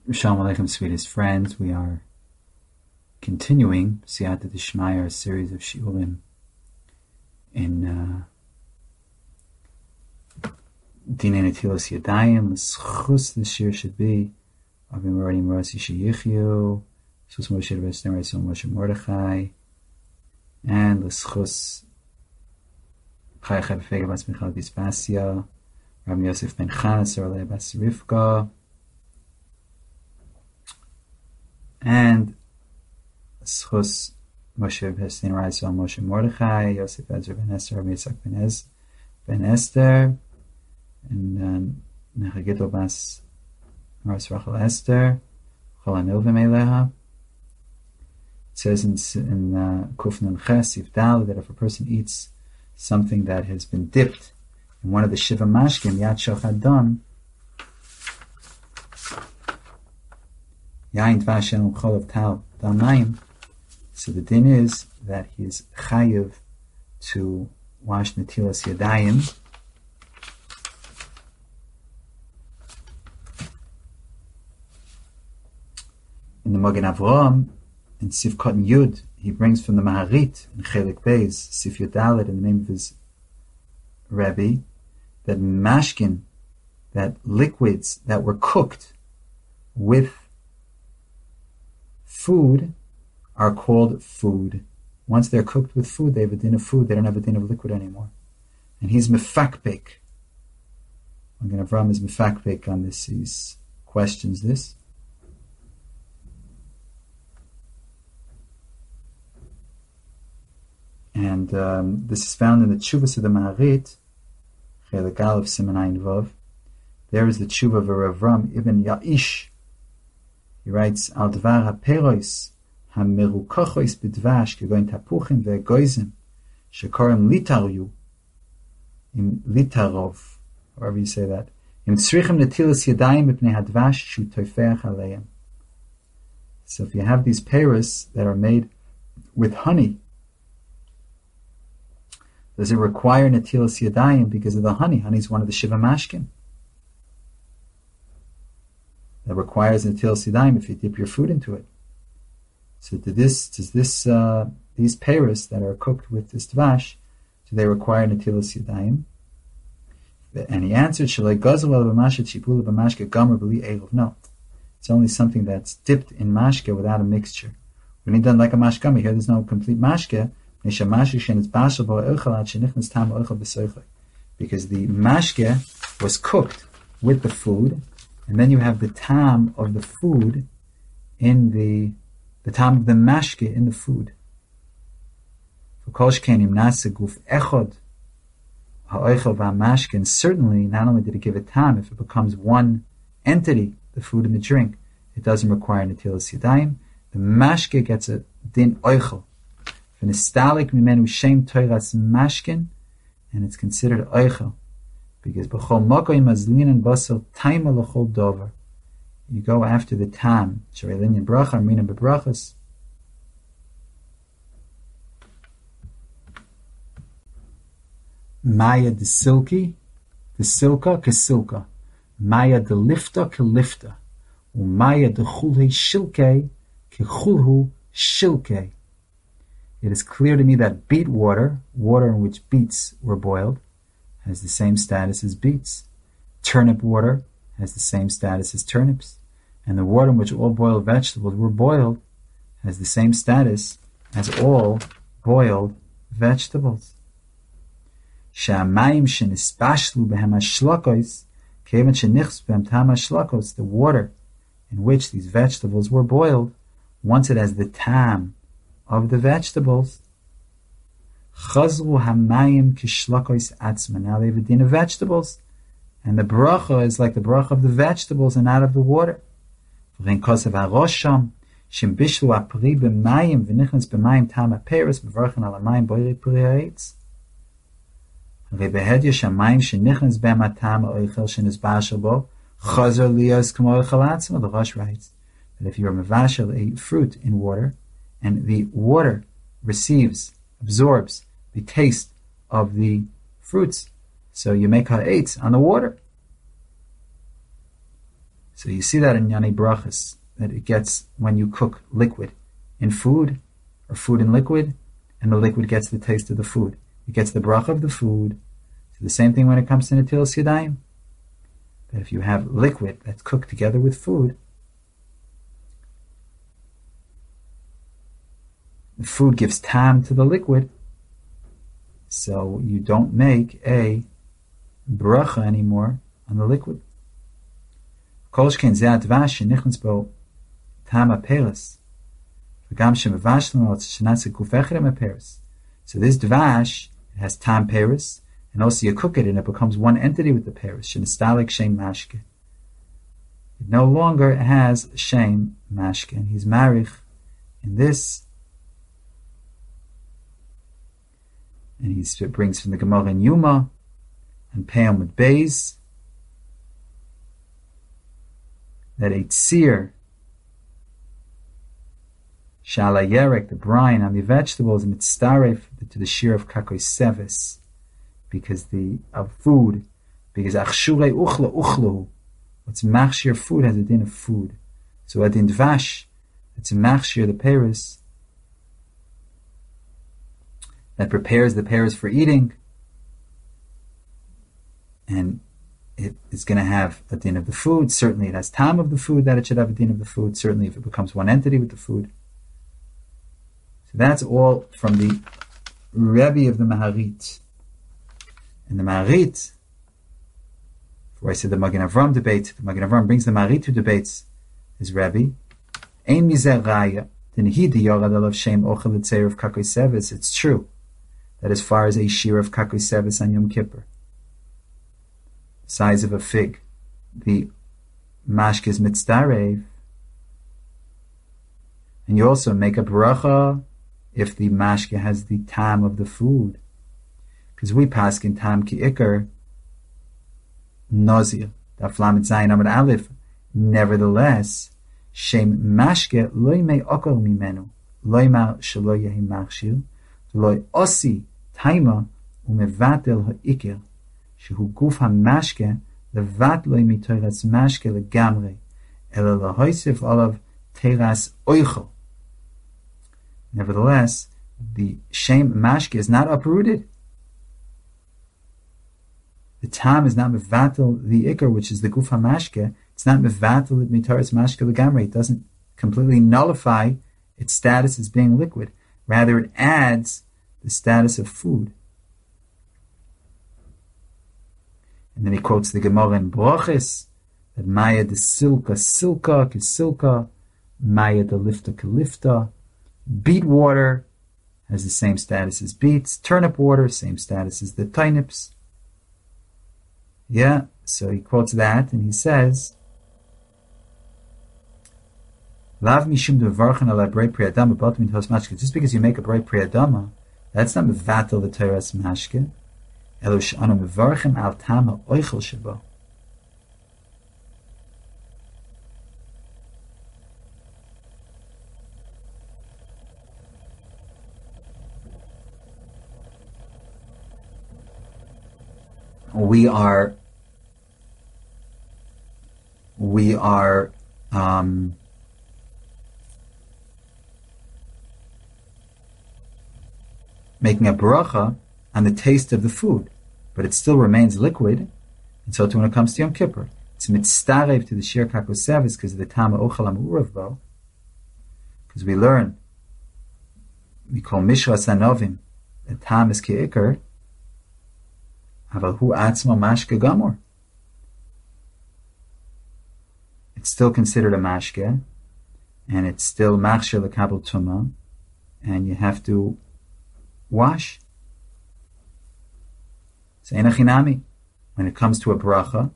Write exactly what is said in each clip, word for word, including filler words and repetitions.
Shalom Aleichem, sweetest friends. We are continuing Siyata D'Shmaya, our series of shiurim in uh, Dinei Netilas Yadayim. L'schus this year should be Avim Rari Merasi Sheyichyu, Sus Moshe Rebbeinu Raison Moshe Mordechai, and L'schus Chaya Chai B'Fega Bas Michal Bispasia, Rabbi Yosef Ben Chana Saralei Bas Rivka, and Schus Moshe B'Hestin Raison Moshe Mordechai, Yosef Ezra Ben Esther, Rabbi Yitzchak Ben, Ez, ben Esther, and Nechagito Bas Ras Rachel Esther, Chol HaNilvim Eileha. It says in, in uh, Kuf Nun Ches Yivdal that if a person eats something that has been dipped in one of the Shiva Mashkim, Yad Shochad Dam, Yain Dvash Elum Chol of Tal Dam Mayim, so the din is that he is chayiv to wash Netilas Yadayim in the Magen Avraham, in Sivkot Yud, he brings from the Maharit in Chelik Beis, Sif Yudalet, in the name of his Rebbe, that mashkin, that liquids that were cooked with food are called food. Once they're cooked with food, they have a din of food. They don't have a din of liquid anymore. And he's mefakbek. Magen Avraham is mefakbek on this. He questions this. And um, this is found in the Tshuvas of the Maharit, Chelik Aleph Siman Ayin Vav. There is the Tshuva of Rav Ram ibn Ya'ish. He writes, Al Dvar HaPerois HaMerukochois B'Dvash Kegoin Tapuchim Ve'Goizim Shekorim Litaryu Im Litarov, however you say that, Im Tzrichim Netilas Yadayim Mipnei HaDvash Shu Toifeach Aleim. So if you have these peros that are made with honey, does it require Netilas Yadayim because of the honey? Honey is one of the Shiva Mashkim that requires Netilas Yadayim if you dip your food into it. So to this, does this, uh, these peros that are cooked with this dvash, do they require Netilas Yadayim? And he answered, Shalai Gazel el b'mashet shipula b'mashke gomer b'li eilov. No, it's only something that's dipped in mashke without a mixture. When he done like a mashkami, here there's no complete mashke, because the mashke was cooked with the food, and then you have the tam of the food in the the tam of the mashke in the food. And certainly, not only did it give it tam, if it becomes one entity, the food and the drink, it doesn't require netilas yadayim. The mashke gets a din oichel. V'nistalik mimenu shem toiras mashkin, and it's considered oichel, because b'chol mokoy mazlin and basel taima l'chol dover. You go after the tam. Sharei linyan bracha, amrina bebrachas. Maya de silki, de silka ke silka. Maya de lifta ke lifta. Umaya de chulhe shilke ke chulhu shilke. It is clear to me that beet water, water in which beets were boiled, has the same status as beets. Turnip water has the same status as turnips. And the water in which all boiled vegetables were boiled has the same status as all boiled vegetables. The water in which these vegetables were boiled, once it has the tam of the vegetables, now they have a din of vegetables, and the bracha is like the bracha of the vegetables and not of the water. That if you are mevashel a fruit in water, and the water receives, absorbs the taste of the fruits, so you make ha'etz on the water. So you see that in Yani Brachas, that it gets when you cook liquid in food, or food in liquid, and the liquid gets the taste of the food. It gets the bracha of the food. So the same thing when it comes to Netilas Yadayim. That if you have liquid that's cooked together with food, the food gives tam to the liquid, so you don't make a bracha anymore on the liquid. So this dvash, it has tam peris, and also you cook it and it becomes one entity with the peris. Shenistalik shem mashke. It no longer has shem mashke, and he's marich in this. And he brings from the Gemara in Yuma and Peom with Beis that a tzir shala yerek, the brine on the vegetables, mitzaref to the shear of kakoi sevis, because the of food, because achshure uchla uchlu, what's machshir food has a din of food. So a din dvash, it's a machshir the peris that prepares the pears for eating, and it is going to have a din of the food. Certainly it has time of the food that it should have a din of the food, certainly if it becomes one entity with the food. So that's all from the Rebbe of the Maharit. And the Maharit, before I said the Magen Avram debate, the Magen Avram brings the Maharit who debates his Rebbe. Ein mizer raya, dinihidi yorad alav shem ochel etzeir of kakoi sevis. It's true that as far as a shear of kakoi sevis on Yom Kippur, size of a fig, the mashke is mitzdarev, and you also make a bracha if the mashke has the tam of the food, because we pass in tam ki ikar nozir daf lamed zayin amud aleph. Nevertheless, shem mashke loy me okol mimenu loy mar shelo yehi machshir loy osi taima umevatel ha'ikir shehu guf ha'mashke levat loy mitoras mashke legamre ela lahoisif olav teras oichel. Nevertheless, the shem mashke is not uprooted. The tam is not mevatel the ikar, which is the guf ha'mashke. It's not mevatel it mitoras mashke legamre. It doesn't completely nullify its status as being liquid. Rather, it adds the status of food. And then he quotes the Gemara in Brochis that Maya de silka silka kisilka, Maya de lifta kalifta. Beet water has the same status as beets. Turnip water, same status as the turnips. Yeah, so he quotes that and he says, Lav mishum devarchan ala brei priyadama bot mintos mashke. Just because you make a brei priyadama, that's not mevatel the teras mashke. Elo she'anu mevarchem al tama oichel shebo. We are, we are, um, making a bracha on the taste of the food, but it still remains liquid, and so too when it comes to Yom Kippur, it's mitztarev to the shir kakosevis because of the tama ochel amurav bo, because we learn, we call mishras hanovim, the tam is ki'ikar, aval hu atzma mashke gamor. It's still considered a mashke, and it's still machshir lekabel tuma, and you have to wash. So enachinami, when it comes to a bracha,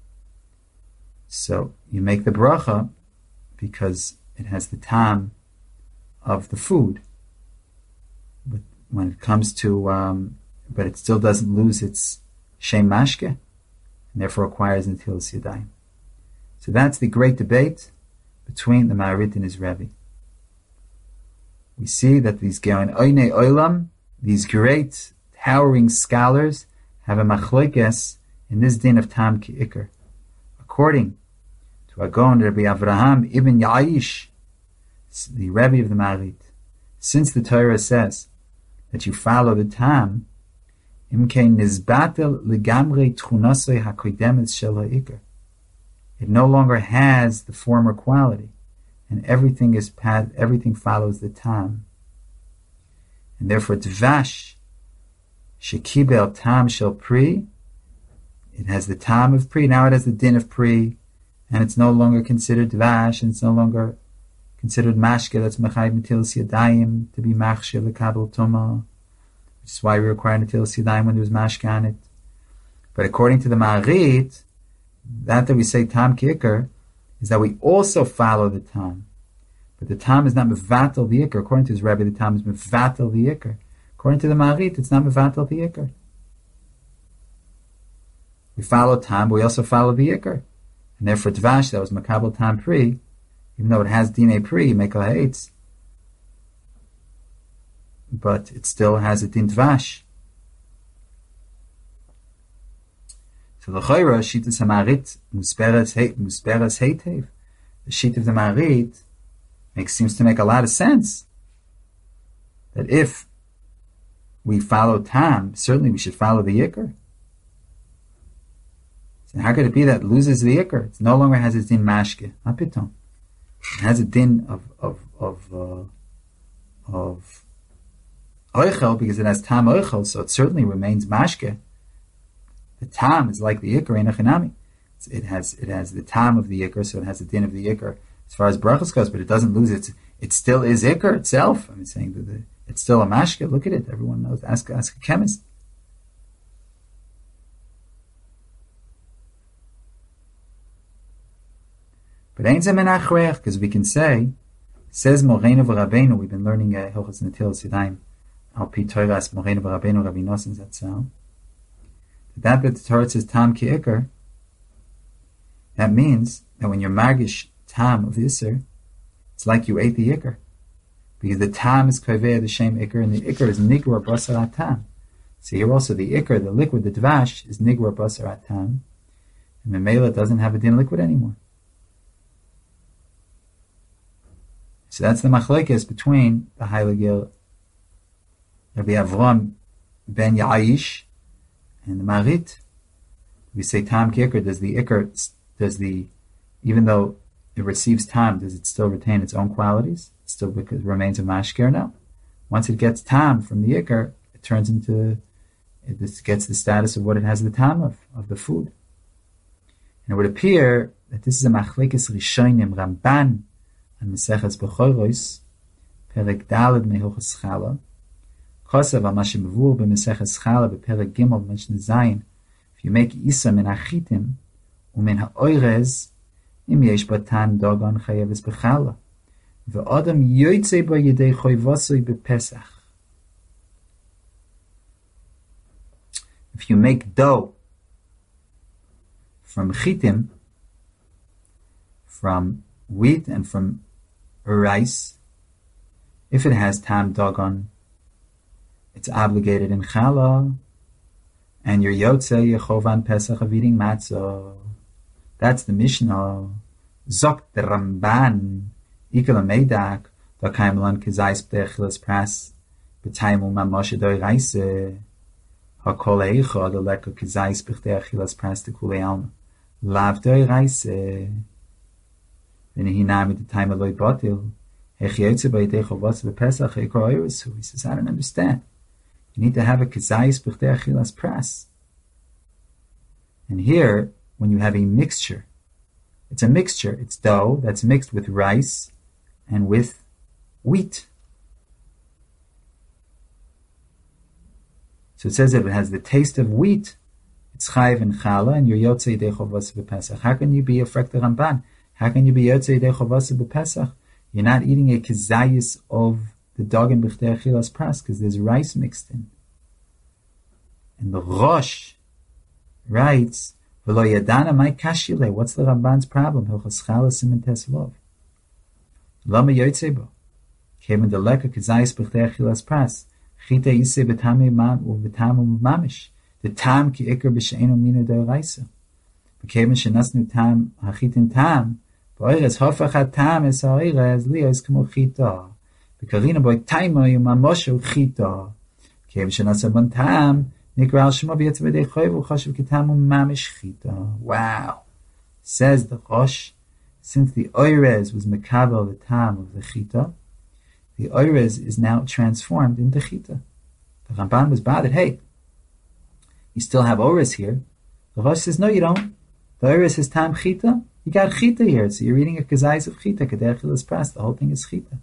so you make the bracha because it has the tam of the food. But when it comes to, um, but it still doesn't lose its shem mashke, and therefore requires netilas yadayim. So that's the great debate between the Maharit and his Rebbe. We see that these Geon Oinei Olam, these great towering scholars, have a machlokes in this din of tam ki ikar. According to to Agon Rabbi Avraham ibn Ya'ish, the Rebbe of the Maharit. Since the Torah says that you follow the Tam, imkein nizbatel legamrei tchunasei hakodemet shel ha'ikar. It no longer has the former quality, and everything is everything follows the Tam. And therefore, Dvash shekibel Tam shel pri, it has the Tam of pri. Now it has the din of pri, and it's no longer considered Dvash, and it's no longer considered mashke that's mechayv netilas yadayim to be machshir lekabel tuma, which is why we require netilas yadayim when there's mashke on it. But according to the Maharit, that that we say tam ki'ikr is that we also follow the tam, but the tam is not mevatel the ikr. According to his Rebbe, the tam is mevatel the ikr. According to the Maharit, it's not mevatel the ikr. We follow tam, but we also follow the ikr, and therefore Dvash that was makabel tam pri, even though it has dinei pri, mekel haetz, but it still has a din Dvash. So the Chayra, Shitas HaMaharit, Musperas Heitev, the sheet of the Maharit makes, seems to make a lot of sense. That if we follow Tam, certainly we should follow the Yikr. So how could it be that it loses the Yikr? It no longer has its din Mashke, not Piton. It has a din of of of uh, of Oichel because it has Tam Oichel, so it certainly remains Mashke. The tam is like the yikr in Achinami. It has it has the tam of the yikr, so it has the din of the yikr as far as brachas goes, but it doesn't lose its. It still is yikr itself. I'm saying that the, it's still a mashke. Look at it. Everyone knows. Ask ask a chemist. But ain't zemenachrech because we can say says Moreinu v'Rabbeinu. We've been learning Hilchos Netilas Yadayim al pi Torahs Moreinu v'Rabbeinu Rabbi Nosson Zatzal. That that the Torah says tam ki ikr, that means that when you're magish tam of Isser, it's like you ate the ikr. Because the tam is kaveh the shem ikr, and the ikr is nigwar basar tam. So here also the ikr, the liquid, the dvash, is nigwar basar tam. And Memela doesn't have a din liquid anymore. So that's the machlekes between the Heiligel Rabbi Avram ben Ya'ish and the Maharit. We say tam ki ikr, does the ikr, does the, even though it receives tam, does it still retain its own qualities? It still because it remains a mashker? No. Once it gets tam from the ikr, it turns into, it gets the status of what it has the tam of, of the food. And it would appear that this is a machlekes rishonim Ramban and Meseches Bechoros, Perek Daled Mehochas Chala, Kosav Amash Mevur b'Meseches Chala b'Perek Gimel Mishnah Zayin. If you make Isa min Achitim umin ha'oirez, im yesh batan dogon chayeves b'Chala, ve'odam yoytzei bo yedei choyvosoi b'Pesach. If you make dough from chitim, from wheat and from rice, if it has tam dogon, it's obligated in challah, and your yotze yechovan pesach of eating matzah. That's the Mishnah. Zok the Ramban ikal meidak da kaimlan kizais b'dechilas pras b'taimu mamoshe doi reise hakol eicha da leko kizais b'dechilas pras de kule alma lav doi reise v'nehi nami the time aloi batil hech yotze b'yedei chovas b'pesach ekor oirisu. He says, I don't understand. You need to have a kizayis b'chtei achilas pras. And here, when you have a mixture, it's a mixture. It's dough that's mixed with rice and with wheat. So it says that it has the taste of wheat. It's chayiv and challah, and you're yotzei yedei chovas b'pesach. How can you be a frekta Ramban? How can you be yotzei yedei chovas b'pesach? You're not eating a kizayis of the dog in b'chtei achilas pras because there's rice mixed in. And the Rosh writes, "V'lo yadana mai kashile." What's the Ramban's problem? Hilchos challah siman tes lov. Lama yotzei bo. Kevin the leka kizayis b'chtei achilas pras. Chita yisei b'tamei mam u'v'tamu mamish. The tam ki ikar b'she'enu mina d'oraisa. Kevin shenasnu tam hachitin tam Ba'oires hafach hatam es ha'oires lios k'mo chita. B'karina boi taima yu mamosho chita. Kev shenasa ban tam nikra al shema b'yetz b'dei choyv u'chashiv k'tamu mamish chita. Wow. Says the Rosh, since the oires was mekabel the tam of the chita, the oires is now transformed into chita. The Ramban was bothered. Hey, you still have oires here. The Rosh says, no, you don't. The oires is tam chita. You got chita here, so you're reading a kazais of chita. Kader chilas pras. The whole thing is chita.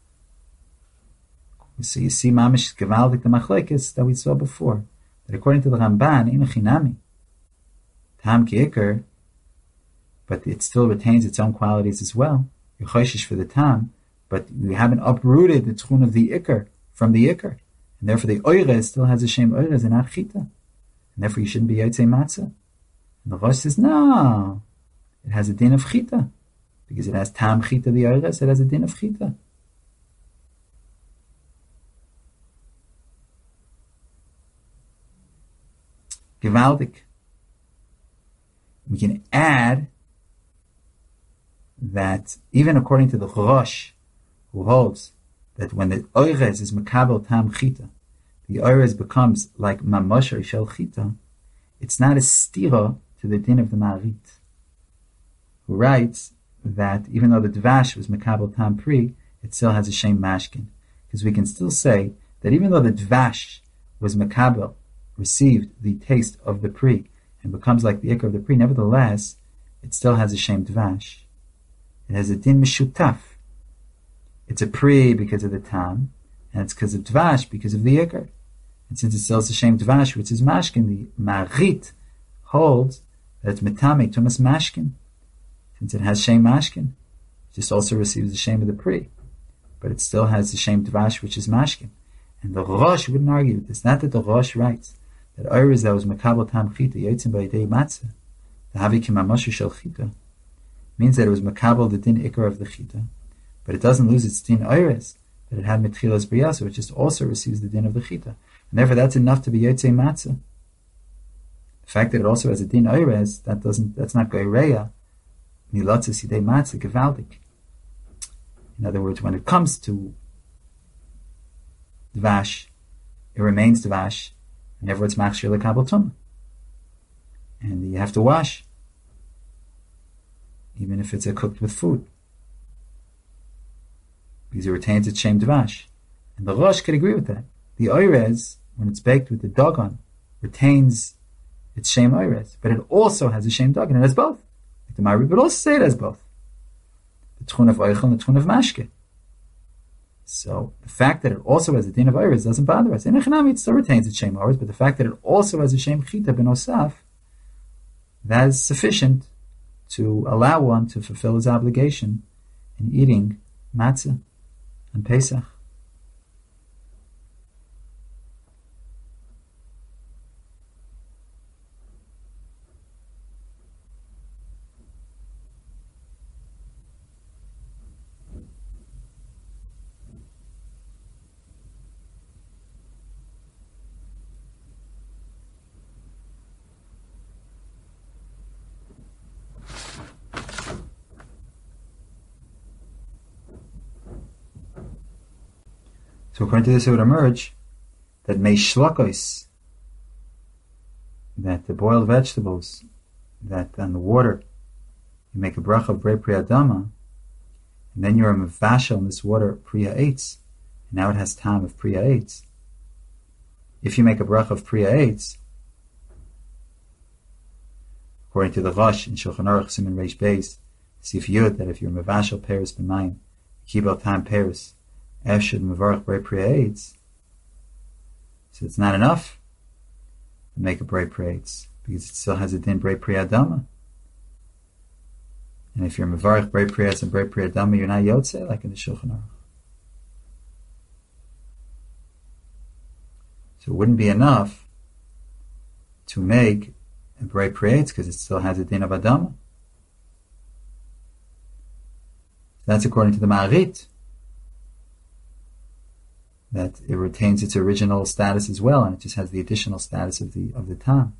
So you see, mamish gevaldik the machlekes that we saw before. That according to the Ramban, in chinami, tam ki'ikr, but it still retains its own qualities as well. You're choishish for the tam, but you haven't uprooted the tchun of the ikr from the ikr. And therefore the oires still has a shem oires and not chita. And therefore you shouldn't be yotzei matzah. And the Rosh says, no, it has a din of chita. Because it has tam chita the oires, it has a din of chita. Gewaldig. We can add that even according to the Rosh, who holds that when the oires is makabel tam chita, the oires becomes like mamosher shel chita, it's not a stira to the din of the Ma'arit, who writes that even though the dvash was makabel tam pri, it still has a shem mashkin. Because we can still say that even though the dvash was makabel, received the taste of the pri, and becomes like the ikr of the pri, nevertheless, it still has a shem dvash. It has a din mishutaf. It's a pri because of the tam, and it's because of dvash because of the ikr. And since it still has a shem dvash, which is mashkin, the Ma'arit holds that it's metame tumas mashkin. Since it has shem mashkin, it just also receives the shem of the pri, but it still has the shem dvash, which is mashkin. And the Rosh wouldn't argue with this. Not that the Rosh writes that oires that was makabel tam chita yotzim b'yidei matzah, the havi kimamashu shel chita, means that it was makabel the din ikar of the chita, but it doesn't lose its din oires that it had mitchilas b'riyah, so it just also receives the din of the chita, and therefore that's enough to be yotzei matzah. The fact that it also has a din oires, that doesn't, that's not goyreya milatzas yidei matzah gevaldik. In other words, when it comes to dvash, it remains dvash, and therefore it's machshir lekabel tumah, and you have to wash, even if it's a cooked with food, because it retains its shem dvash. And the Rosh could agree with that. The oires, when it's baked with the dogon, retains its shem oires, but it also has a shem dogon. It has both. Like the Ma'arit would also say it has both. The tchun of oichel and the tchun of mashke. So the fact that it also has a din of oires doesn't bother us. In Echanami, it still retains its shem oires, but the fact that it also has a shem chita ben osaf, that is sufficient to allow one to fulfill his obligation in eating matzah on Pesach. So according to this, it would emerge that meishlakos, that the boiled vegetables, that on the water, you make a bracha of brei priya dama, and then you're a mevashel in this water priya eitz, and now it has time of priya eitz. If you make a bracha of priya eitz, according to the Rosh in Shulchan Aruch Siman Reish Beis, Sif Yud, that if you're mevashel peris b'mayim, kibel time peris, Eshud Mevarach Brei Priya Eitz. So it's not enough to make a Brei Priya Eitz, because it still has a din Brei Priya Dama. And if you're Mevarach Brei Priya and Brei Priya Dama, you're not Yotze, like in the Shulchan Aruch. So it wouldn't be enough to make a Brei Priya Eitz, because it still has a din of Adama. That's according to the Ma'arit, that it retains its original status as well, and it just has the additional status of the of the tam.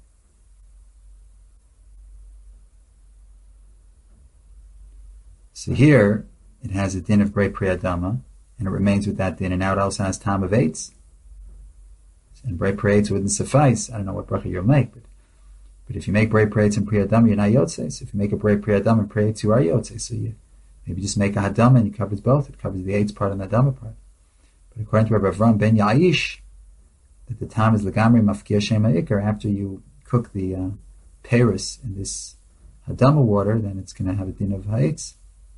So here, it has a din of Brei Pri Adama, and it remains with that din, and now it also has Tam of Eitz. And Brei Pri Eitz wouldn't suffice. I don't know what bracha you'll make, but but if you make Brei Pri Eitz and Pri Adama, you're not Yotzei. So if you make a Brei Pri Adama and Pri Eitz, you are Yotzei. So you maybe just make a Hadama and it covers both. It covers the Eitz part and the Hadama part. But according to Rabbi Avram ben Ya'ish, that the time is Lagamri Mafkia Shem Ha'ikar, after you cook the uh, Paris in this Hadama water, then it's going to have a din of Ha'itz.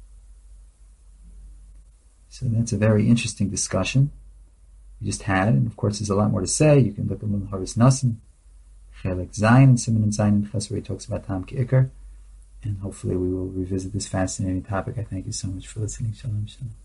So that's a very interesting discussion we just had, and of course there's a lot more to say. You can look at Lul Haris Nasan, Chelek Zayin, and Siman and Zayin and Ches, where he talks about Tam Ki'ikar, and hopefully we will revisit this fascinating topic. I thank you so much for listening. Shalom, shalom.